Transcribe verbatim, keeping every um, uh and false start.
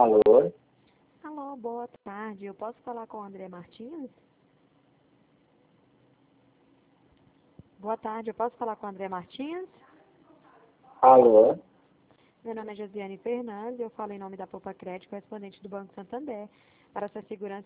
Alô? Alô, boa tarde. Eu posso falar com o André Martins? Boa tarde, eu posso falar com o André Martins? Alô? Meu nome é Josiane Fernandes, eu falo em nome da Poupa Crédito, correspondente do Banco Santander, para sua segurança